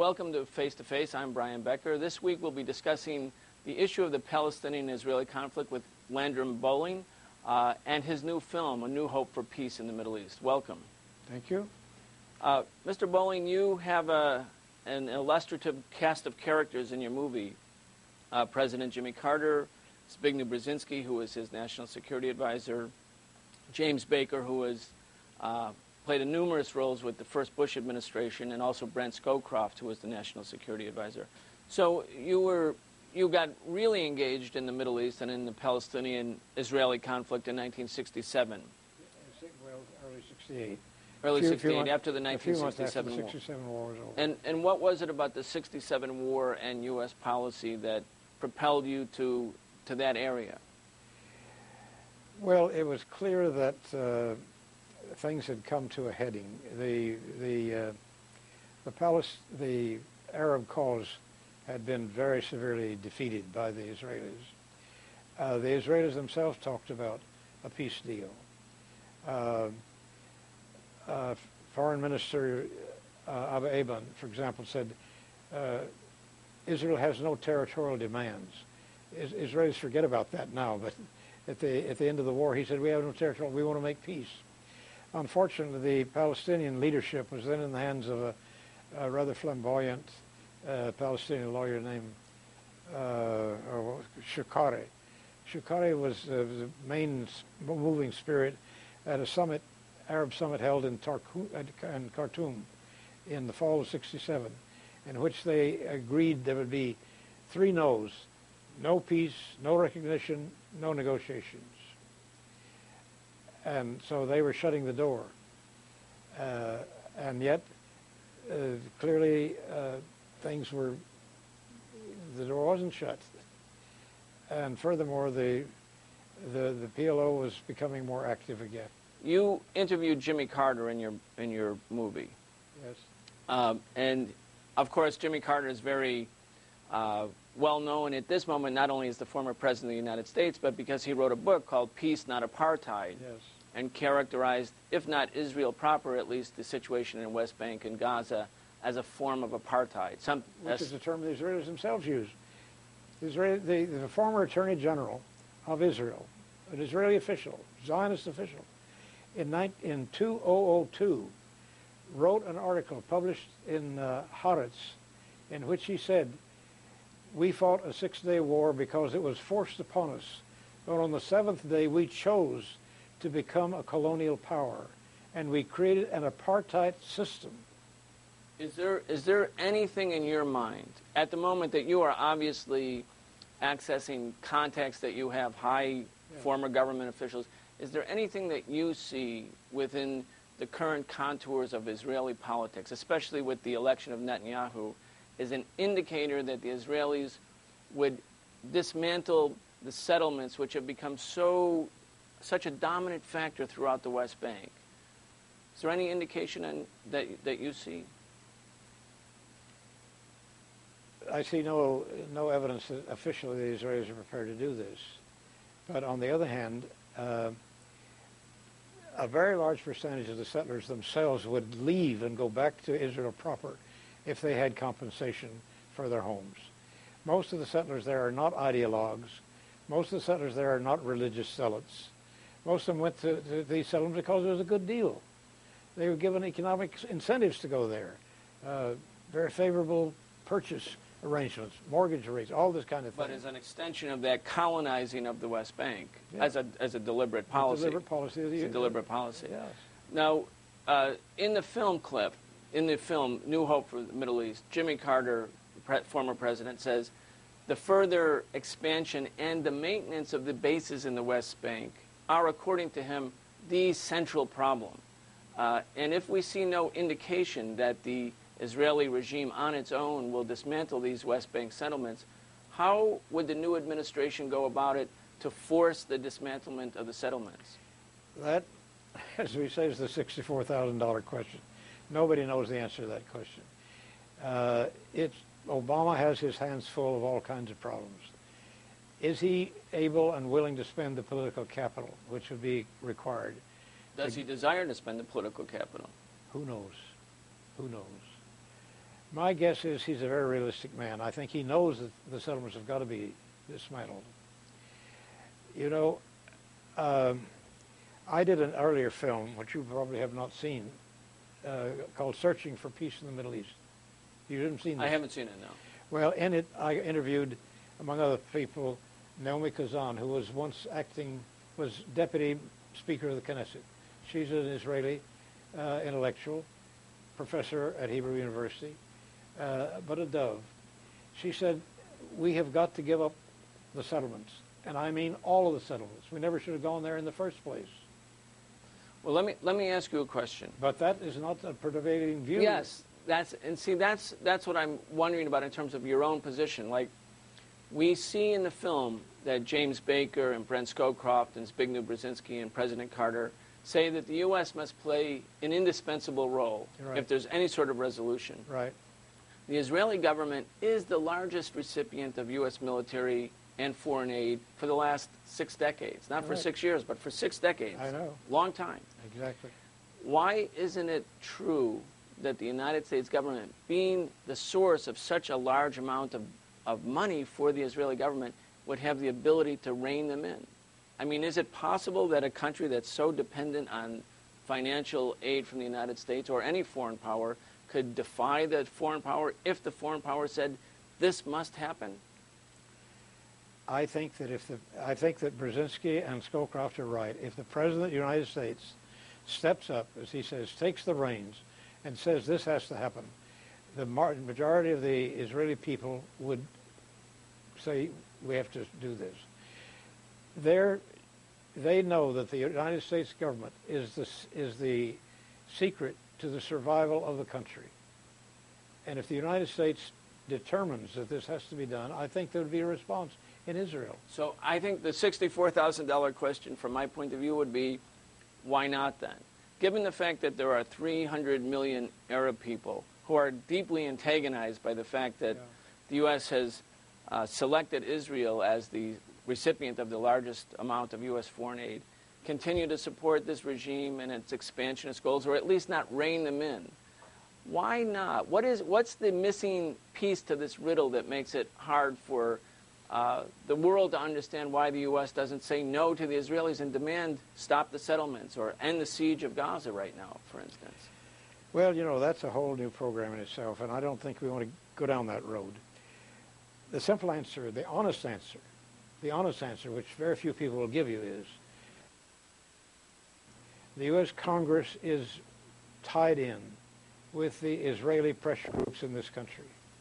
welcome to Face to Face. I'm Brian Becker. This week we'll be discussing the issue of the Palestinian-Israeli conflict with Landrum Bowling and his new film, A New Hope for Peace in the Middle East. Welcome. Thank you. Mr. Bowling, you have an illustrative cast of characters in your movie. President Jimmy Carter, Zbigniew Brzezinski, who was his national security advisor, James Baker, who has played numerous roles with the first Bush administration, and also Brent Scowcroft, who was the national security advisor. So you got really engaged in the Middle East and in the Palestinian-Israeli conflict in 1967. Well, early 68. Early 68, after the 1967 war. war. 67 war was over. And what was it about the 67 war and U.S. policy that propelled you to that area? Well, it was clear that things had come to a heading. The Arab cause had been very severely defeated by the Israelis. The Israelis themselves talked about a peace deal. Foreign Minister Abu Eban, for example, said Israel has no territorial demands. Israelis forget about that now, but at the end of the war, he said, we have no territorial, we want to make peace. Unfortunately, the Palestinian leadership was then in the hands of a rather flamboyant Palestinian lawyer named Shukari. Shukari was the main moving spirit at a summit, Arab summit held in Khartoum in the fall of '67, in which they agreed there would be 3 no's: no peace, no recognition, no negotiations. And so they were shutting the door. And yet, clearly, the door wasn't shut. And furthermore, the PLO was becoming more active again. You interviewed Jimmy Carter in your movie. Yes. And of course, Jimmy Carter is very well known at this moment, not only as the former president of the United States, but because he wrote a book called Peace, Not Apartheid, yes, and characterized, if not Israel proper, at least the situation in West Bank and Gaza as a form of apartheid. Which is a term the Israelis themselves use. The former Attorney General of Israel, an Israeli official, Zionist official, in 2002, wrote an article published in Haaretz in which he said, we fought a 6-day war because it was forced upon us, but on the 7th day we chose to become a colonial power, and we created an apartheid system. Is there anything in your mind, at the moment that you are obviously accessing contacts that you have, high former government officials, is there anything that you see within the current contours of Israeli politics, especially with the election of Netanyahu, is an indicator that the Israelis would dismantle the settlements which have become such a dominant factor throughout the West Bank? Is there any indication that you see? I see no evidence that officially the Israelis are prepared to do this. But on the other hand, a very large percentage of the settlers themselves would leave and go back to Israel proper if they had compensation for their homes. Most of the settlers there are not ideologues. Most of the settlers there are not religious zealots. Most of them went to these settlements because it was a good deal. They were given economic incentives to go there, very favorable purchase arrangements, mortgage rates, all this kind of thing. But as an extension of that colonizing of the West Bank, as a deliberate policy. A deliberate policy. It's a deliberate policy. Yes. Now, in the film clip, in the film New Hope for the Middle East, Jimmy Carter, former president, says the further expansion and the maintenance of the bases in the West Bank are, according to him, the central problem. And if we see no indication that the Israeli regime on its own will dismantle these West Bank settlements, how would the new administration go about it to force the dismantlement of the settlements? That, as we say, is the $64,000 question. Nobody knows the answer to that question. Obama has his hands full of all kinds of problems. Is he able and willing to spend the political capital, which would be required? Does he desire to spend the political capital? Who knows? Who knows? My guess is he's a very realistic man. I think he knows that the settlements have got to be dismantled. You know, I did an earlier film, which you probably have not seen, called Searching for Peace in the Middle East. You haven't seen this? I haven't seen it, no. Well, in it, I interviewed, among other people, Naomi Kazan, who was once was Deputy Speaker of the Knesset. She's an Israeli intellectual, professor at Hebrew University, but a dove. She said, we have got to give up the settlements, and I mean all of the settlements. We never should have gone there in the first place. Well, let me ask you a question. But that is not a prevailing view. Yes, that's what I'm wondering about in terms of your own position. Like, we see in the film that James Baker and Brent Scowcroft and Zbigniew Brzezinski and President Carter say that the U.S. must play an indispensable role if there's any sort of resolution. Right. The Israeli government is the largest recipient of U.S. military and foreign aid for the last 6 decades. Not for 6 years, but for 6 decades. I know. Long time. Exactly. Why isn't it true that the United States government, being the source of such a large amount of money for the Israeli government, would have the ability to rein them in? I mean, is it possible that a country that's so dependent on financial aid from the United States or any foreign power could defy the foreign power if the foreign power said, this must happen? I think that Brzezinski and Scowcroft are right. If the President of the United States steps up, as he says, takes the reins, and says this has to happen, the majority of the Israeli people would say we have to do this. They know that the United States government is the secret to the survival of the country. And if the United States determines that this has to be done, I think there would be a response in Israel. So I think the $64,000 question from my point of view would be, why not then? Given the fact that there are 300 million Arab people who are deeply antagonized by the fact that the U.S. has selected Israel as the recipient of the largest amount of U.S. foreign aid, continue to support this regime and its expansionist goals, or at least not rein them in. Why not? What's the missing piece to this riddle that makes it hard for the world to understand why the U.S. doesn't say no to the Israelis and demand stop the settlements or end the siege of Gaza right now, for instance? Well, you know, that's a whole new program in itself, and I don't think we want to go down that road. The simple answer, the honest answer, which very few people will give you, is the U.S. Congress is tied in with the Israeli pressure groups in this country.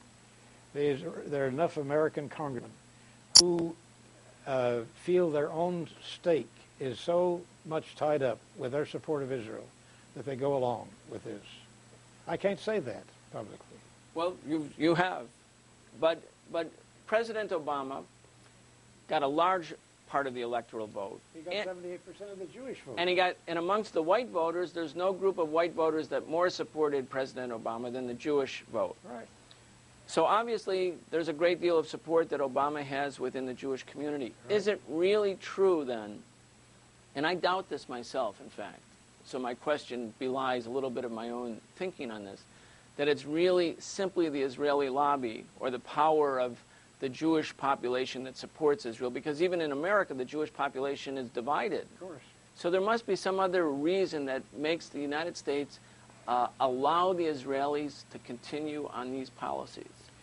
There are enough American congressmen who feel their own stake is so much tied up with their support of Israel that they go along with this. I can't say that publicly. Well, you have. But President Obama got a large part of the electoral vote. He got 78% of the Jewish vote. And amongst the white voters, there's no group of white voters that more supported President Obama than the Jewish vote. Right. So obviously, there's a great deal of support that Obama has within the Jewish community. Right. Is it really true then, and I doubt this myself, in fact, so my question belies a little bit of my own thinking on this, that it's really simply the Israeli lobby or the power of the Jewish population that supports Israel, because even in America, the Jewish population is divided. Of course. So there must be some other reason that makes the United States allow the Israelis to continue on these policies.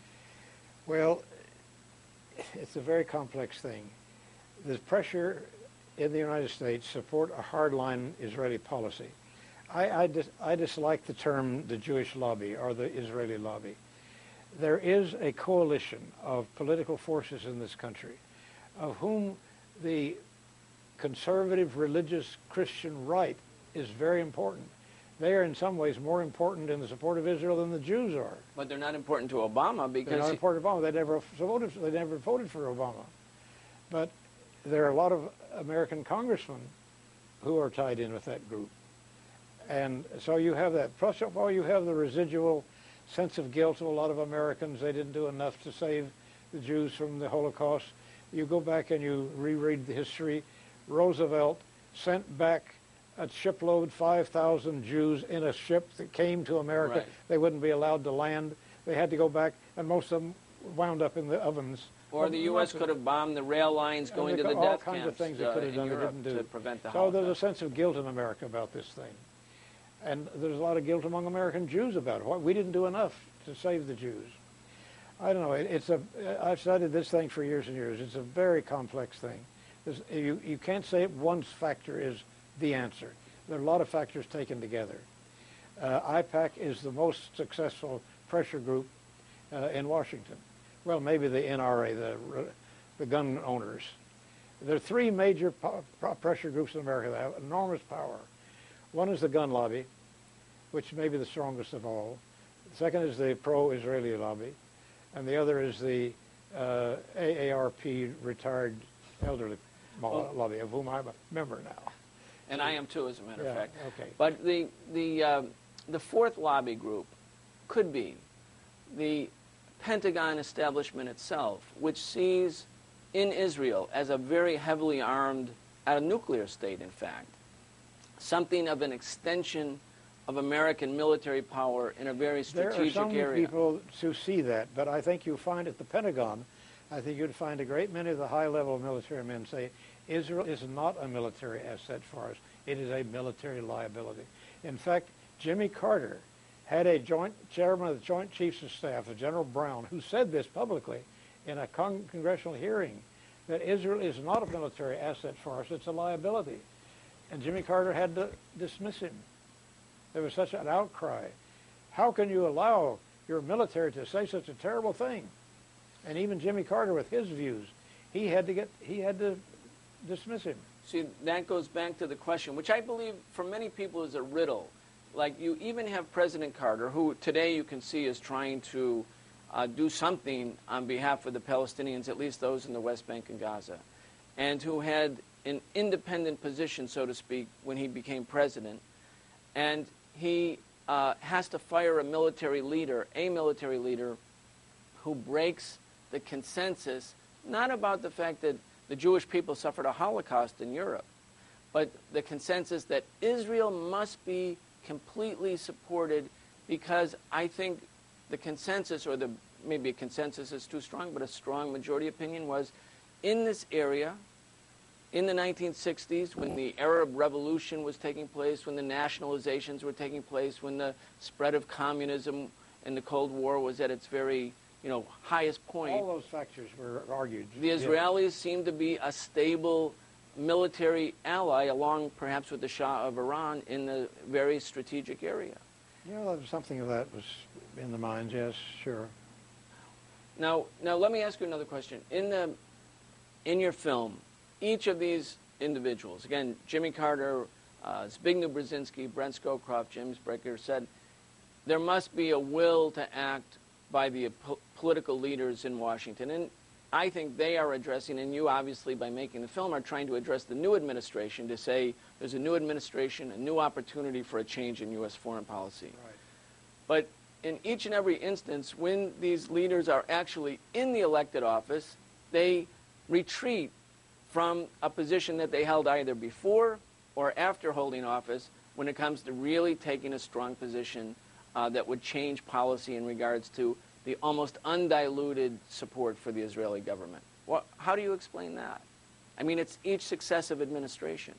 Well, it's a very complex thing. The pressure in the United States support a hardline Israeli policy. I dislike the term the Jewish lobby or the Israeli lobby. There is a coalition of political forces in this country of whom the conservative religious Christian right is very important. They are in some ways more important in the support of Israel than the Jews are. But they're not important to Obama because... They're not important to Obama. They never voted for Obama. But there are a lot of American congressmen who are tied in with that group. And so you have that. Plus, well, you have the residual sense of guilt of a lot of Americans. They didn't do enough to save the Jews from the Holocaust. You go back and you reread the history. Roosevelt sent back a shipload, 5,000 Jews in a ship that came to America. Right. They wouldn't be allowed to land. They had to go back, and most of them wound up in the ovens. Or the U.S. could have bombed the rail lines going to the all death kinds camps of things they could have in done they Europe didn't do. to prevent the So Holocaust. there's a sense of guilt in America about this thing. And there's a lot of guilt among American Jews about it. We didn't do enough to save the Jews. I don't know. I've studied this thing for years and years. It's a very complex thing. You can't say one factor is the answer. There are a lot of factors taken together. IPAC is the most successful pressure group in Washington. Well, maybe the NRA, the gun owners. There are three major pressure groups in America that have enormous power. One is the gun lobby, which may be the strongest of all. The second is the pro-Israeli lobby, and the other is the AARP retired elderly lobby, of whom I'm a member now. And I am too, as a matter of fact. Okay. But the fourth lobby group could be the Pentagon establishment itself, which sees in Israel as a very heavily armed, a nuclear state, in fact, something of an extension of American military power in a very strategic area. There are some people who see that, but I think you'll find at the Pentagon, I think you'd find a great many of the high-level military men say, Israel is not a military asset for us. It is a military liability. In fact, Jimmy Carter had a chairman of the Joint Chiefs of Staff, General Brown, who said this publicly in a congressional hearing, that Israel is not a military asset for us, it's a liability. And Jimmy Carter had to dismiss him. There was such an outcry. How can you allow your military to say such a terrible thing? And even Jimmy Carter, with his views, he had to dismiss him. See, that goes back to the question, which I believe for many people is a riddle. Like, you even have President Carter, who today you can see is trying to do something on behalf of the Palestinians, at least those in the West Bank and Gaza, and who had an independent position, so to speak, when he became president. And he has to fire a military leader who breaks the consensus, not about the fact that the Jewish people suffered a Holocaust in Europe, but the consensus that Israel must be completely supported, because I think the consensus, or maybe a consensus is too strong, but a strong majority opinion was, in this area, in the 1960s, when the Arab Revolution was taking place, when the nationalizations were taking place, when the spread of communism and the Cold War was at its very, highest point. All those factors were argued. The Israelis seemed to be a stable military ally, along perhaps with the Shah of Iran, in the very strategic area. Something of that was in the minds, yes, sure. Now let me ask you another question. In your film, each of these individuals, again, Jimmy Carter, Zbigniew Brzezinski, Brent Scowcroft, James Brecker, said there must be a will to act by the political leaders in Washington. And I think they are addressing, and you obviously by making the film are trying to address the new administration, to say there's a new administration, a new opportunity for a change in U.S. foreign policy. Right. But in each and every instance, when these leaders are actually in the elected office, they retreat from a position that they held either before or after holding office when it comes to really taking a strong position that would change policy in regards to the almost undiluted support for the Israeli government. Well, how do you explain that? I mean, it's each successive administration.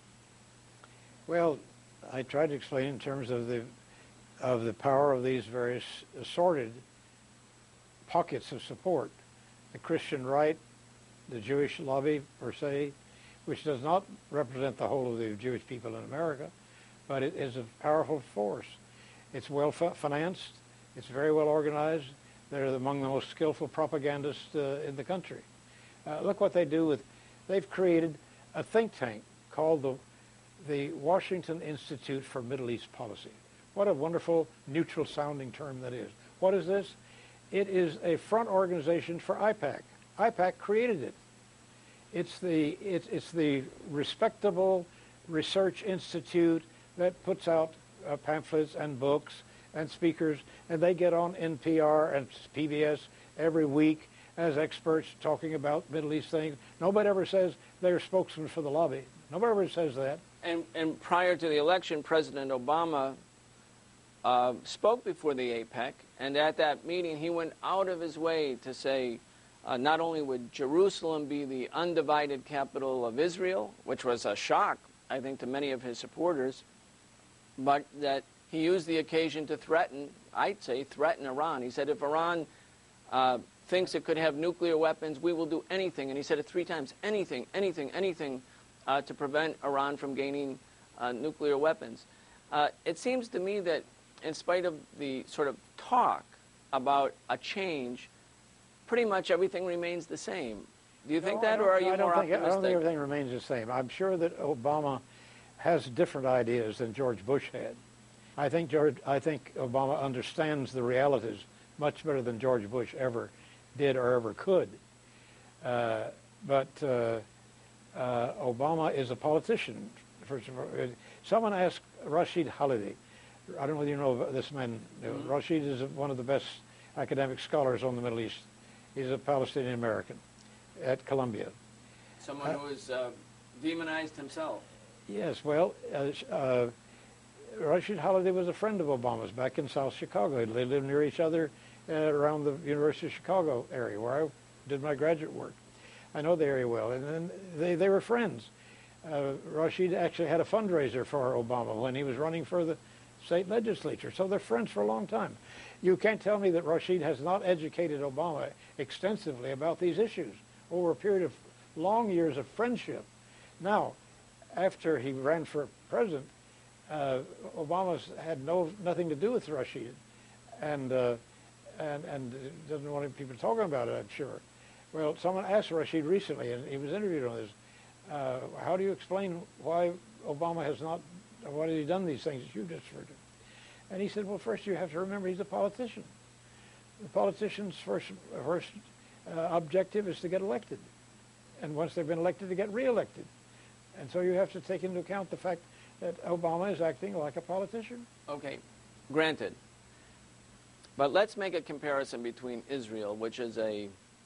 Well, I tried to explain in terms of the power of these various assorted pockets of support. The Christian right, the Jewish lobby, per se, which does not represent the whole of the Jewish people in America, but it is a powerful force. It's well financed. It's very well organized. They're among the most skillful propagandists in the country. Look what they do they've created a think tank called the Washington Institute for Middle East Policy. What a wonderful neutral sounding term that is. What is this? It is a front organization for IPAC. IPAC created it. It's the respectable research institute that puts out pamphlets and books and speakers, and they get on NPR and PBS every week as experts talking about Middle East things. Nobody ever says they're spokesmen for the lobby. Nobody ever says that. And prior to the election, President Obama spoke before the APEC, and at that meeting he went out of his way to say not only would Jerusalem be the undivided capital of Israel, which was a shock, I think, to many of his supporters, but that he used the occasion to threaten, I'd say, threaten Iran. He said, if Iran thinks it could have nuclear weapons, we will do anything, and he said it 3 times, anything, anything, anything, to prevent Iran from gaining nuclear weapons. It seems to me that in spite of the sort of talk about a change, pretty much everything remains the same. Do you think that, or are you more optimistic? I don't think everything remains the same. I'm sure that Obama has different ideas than George Bush had. I think Obama understands the realities much better than George Bush ever did or ever could. But Obama is a politician. First of all, someone asked Rashid Haliday. I don't know whether you know this man. Mm-hmm. Rashid is one of the best academic scholars on the Middle East. He's a Palestinian American at Columbia. Someone who is demonized himself. Yes, well, Rashid Haliday was a friend of Obama's back in South Chicago. They lived near each other around the University of Chicago area where I did my graduate work. I know the area well, and then they were friends. Rashid actually had a fundraiser for Obama when he was running for the state legislature, so they're friends for a long time. You can't tell me that Rashid has not educated Obama extensively about these issues over a period of long years of friendship. Now, after he ran for president, Obama's had nothing to do with Rashid, and doesn't want people talking about it, I'm sure. Well, someone asked Rashid recently, and he was interviewed on this, how do you explain why Obama has not, why has he done these things that you just referred to? And he said, well, first you have to remember he's a politician. The politician's first objective is to get elected. And once they've been elected, to get reelected. And so you have to take into account the fact that Obama is acting like a politician. Okay, granted. But let's make a comparison between Israel, which is a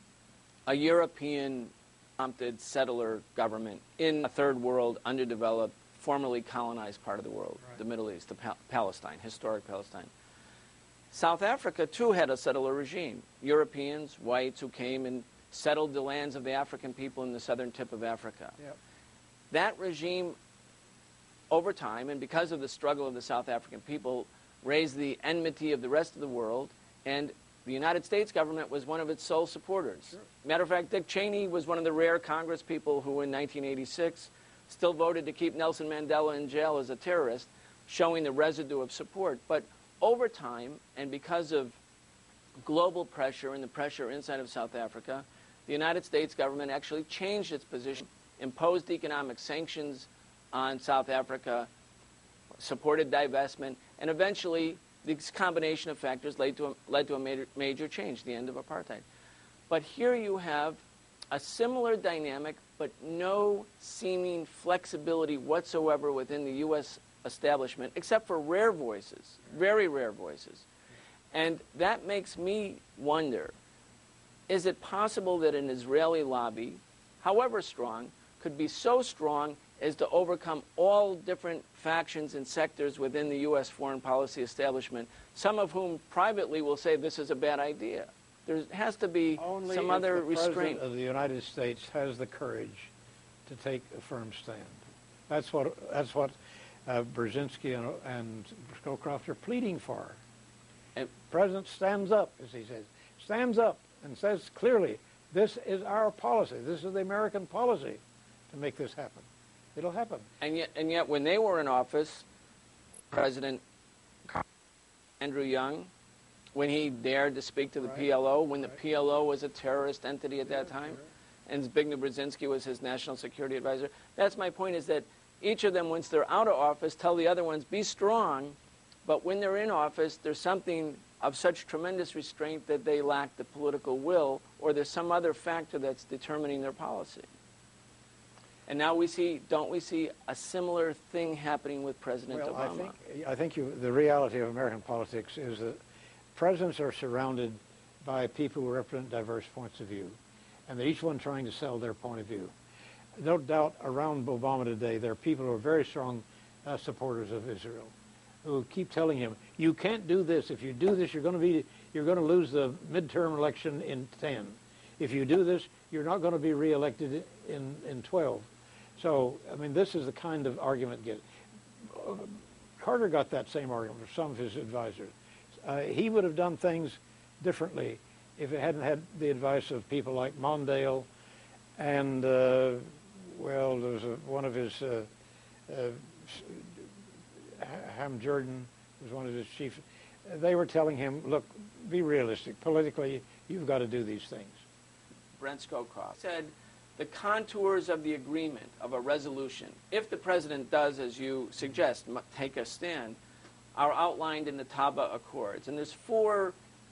European-prompted settler government in a third world, underdeveloped, formerly colonized part of the world, right. The Middle East, Palestine, historic Palestine. South Africa, too, had a settler regime. Europeans, whites, who came and settled the lands of the African people in the southern tip of Africa. Yep. That regime, over time, and because of the struggle of the South African people, raised the enmity of the rest of the world, and the United States government was one of its sole supporters. Sure. Matter of fact, Dick Cheney was one of the rare Congress people who, in 1986, still voted to keep Nelson Mandela in jail as a terrorist, showing the residue of support. But over time, and because of global pressure and the pressure inside of South Africa, the United States government actually changed its position, imposed economic sanctions on South Africa, supported divestment, and eventually this combination of factors led to a major change, the end of apartheid. But here you have a similar dynamic, but no seeming flexibility whatsoever within the U.S. establishment, except for rare voices, very rare voices. And that makes me wonder, is it possible that an Israeli lobby, however strong, could be so strong as to overcome all different factions and sectors within the U.S. foreign policy establishment, some of whom privately will say this is a bad idea? There has to be some other restraint. Only if the President of the United States has the courage to take a firm stand. That's what Brzezinski and Scowcroft are pleading for. And the President stands up, as he says, stands up and says clearly, this is our policy. This is the American policy to make this happen. It'll happen. And yet, when they were in office, President Andrew Young, when he dared to speak to the PLO, when the PLO was a terrorist entity at that time, and Zbigniew Brzezinski was his national security advisor. That's my point, is that each of them, once they're out of office, tell the other ones, be strong, but when they're in office, there's something of such tremendous restraint that they lack the political will, or there's some other factor that's determining their policy. And now we see, don't we see a similar thing happening with President Obama? I think the reality of American politics is that presidents are surrounded by people who represent diverse points of view, and they're each one trying to sell their point of view. No doubt around Obama today, there are people who are very strong supporters of Israel. who keep telling him, "You can't do this. If you do this, you're going to lose the midterm election in 10. If you do this, you're not going to be reelected in 12." So, I mean, this is the kind of argument get. Carter got that same argument from some of his advisors. He would have done things differently if it hadn't had the advice of people like Mondale and, well, there was one of his, Ham Jordan was one of his chief. They were telling him, look, be realistic. Politically, you've got to do these things. Brent Scowcroft said the contours of the agreement of a resolution, if the president does, as you suggest, take a stand, are outlined in the Taba Accords. And there's four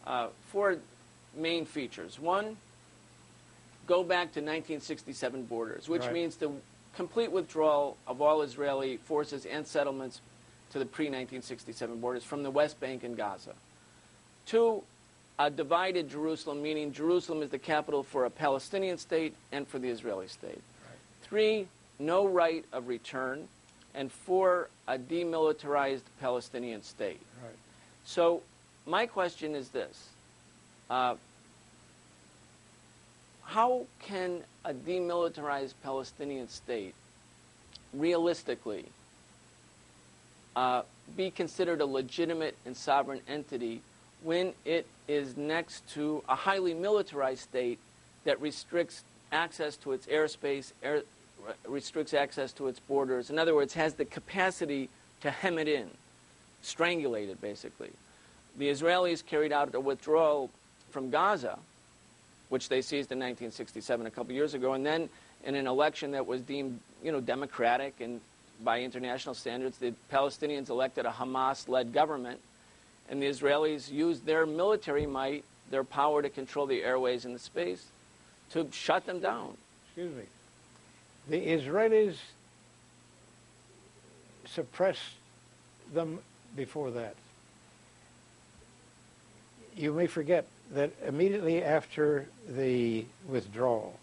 main features. One, go back to 1967 borders, which right. means the complete withdrawal of all Israeli forces and settlements to the pre-1967 borders from the West Bank and Gaza. Two, a divided Jerusalem, meaning Jerusalem is the capital for a Palestinian state and for the Israeli state. Right. Three, no right of return. And four, a demilitarized Palestinian state. Right. So my question is this. How can a demilitarized Palestinian state realistically be considered a legitimate and sovereign entity when it is next to a highly militarized state that restricts access to its airspace, restricts access to its borders? In other words, has the capacity to hem it in, strangulate it, basically. The Israelis carried out a withdrawal from Gaza, which they seized in 1967, a couple years ago, and then in an election that was deemed, democratic and by international standards, the Palestinians elected a Hamas-led government, and the Israelis used their military might, their power to control the airways and the space, to shut them down. Excuse me. The Israelis suppressed them before that. You may forget that immediately after the withdrawal,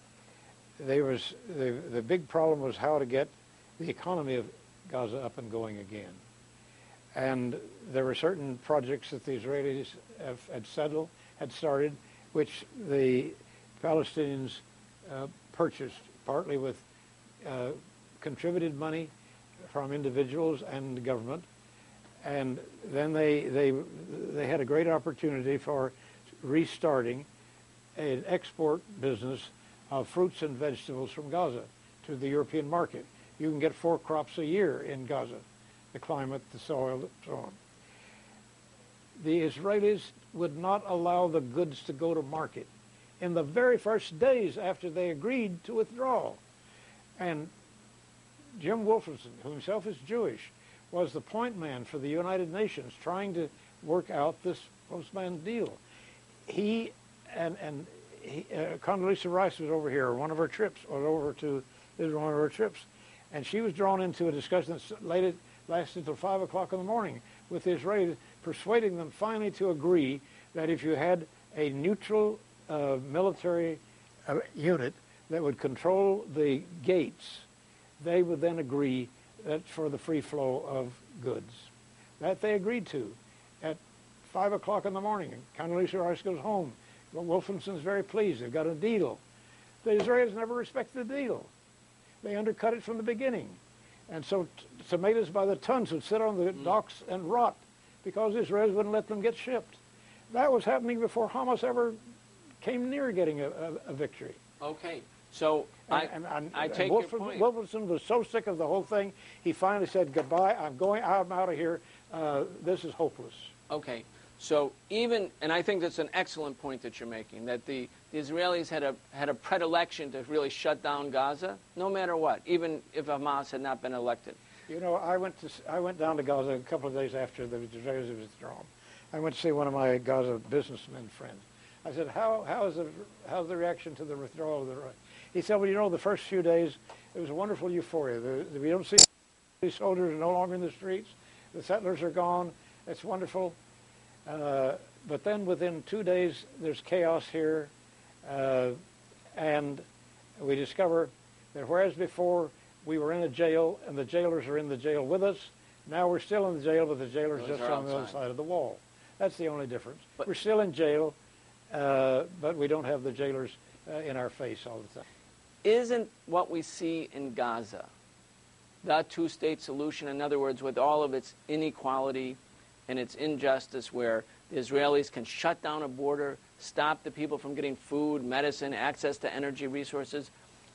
the big problem was how to get the economy of Gaza up and going again. And there were certain projects that the Israelis had started, which the Palestinians purchased, partly with contributed money from individuals and the government. And then they had a great opportunity for restarting an export business of fruits and vegetables from Gaza to the European market. You can get 4 crops a year in Gaza, the climate, the soil, so on. The Israelis would not allow the goods to go to market in the very first days after they agreed to withdraw. And Jim Wolfenson, who himself is Jewish, was the point man for the United Nations trying to work out this post-man deal. He and Condoleezza Rice was over here, one of her trips, and she was drawn into a discussion that lasted until 5 o'clock in the morning with the Israelis, persuading them finally to agree that if you had a neutral military unit that would control the gates, they would then agree that for the free flow of goods. That they agreed to at 5 o'clock in the morning. Condoleezza Rice goes home. Wolfenson's very pleased. They've got a deal. The Israelis never respected the deal. They undercut it from the beginning. And so tomatoes by the tons would sit on the docks and rot because the Israelis wouldn't let them get shipped. That was happening before Hamas ever came near getting a victory. Okay. So I take your point. Wolfenson was so sick of the whole thing, he finally said, goodbye, I'm out of here. This is hopeless. Okay. So and I think that's an excellent point that you're making, that the Israelis had a predilection to really shut down Gaza, no matter what, even if Hamas had not been elected. I went down to Gaza a couple of days after the Israelis had withdrawn. I went to see one of my Gaza businessmen friends. I said, how's the reaction to the withdrawal of the right? He said, well, the first few days, it was a wonderful euphoria. We don't see these soldiers are no longer in the streets. The settlers are gone. It's wonderful. But then within 2 days, there's chaos here. And we discover that whereas before we were in a jail and the jailers are in the jail with us, Now we're still in the jail, but the jailer's Those just are on the other outside. side of the wall. That's the only difference. But- We're still in jail, but we don't have the jailers in our face all the time. Isn't what we see in Gaza the two-state solution? In other words, with all of its inequality and its injustice, where the Israelis can shut down a border, stop the people from getting food, medicine, access to energy resources.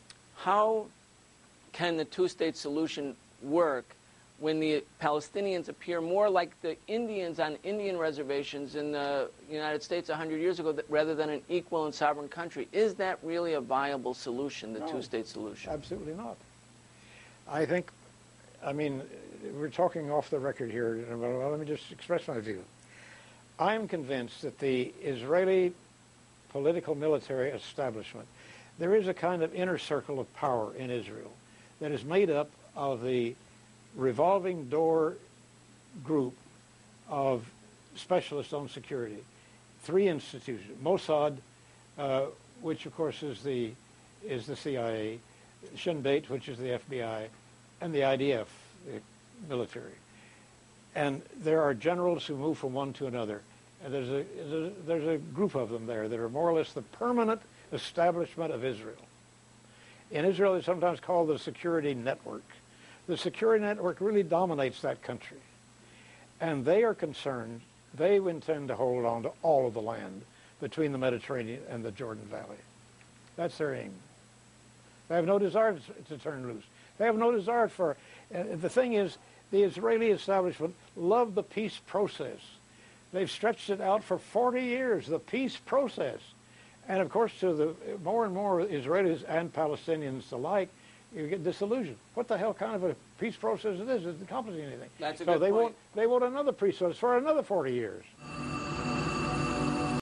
How can the two-state solution work when the Palestinians appear more like the Indians on Indian reservations in the United States 100 years ago rather than an equal and sovereign country? Is that really a viable solution, the No. two-state solution? Absolutely not. I think, I mean, we're talking off the record here. Well, let me just express my view. I'm convinced that the Israeli political military establishment, there is a kind of inner circle of power in Israel that is made up of the revolving door group of specialists on security. Three institutions: Mossad, which of course is the CIA, Shin Bet, which is the FBI, and the IDF, the military. And there are generals who move from one to another. And there's a group of them there that are more or less the permanent establishment of Israel. In Israel, it's sometimes called the security network. The security network really dominates that country. And they are concerned, they intend to hold on to all of the land between the Mediterranean and the Jordan Valley. That's their aim. They have no desire to turn loose. They have no desire for, the thing is, the Israeli establishment loved the peace process. They've stretched it out for 40 years, the peace process. And of course, to the more and more Israelis and Palestinians alike, you get disillusioned. What the hell kind of a peace process is this? It's not accomplishing anything. That's a so good they point. they want another peace process for another 40 years.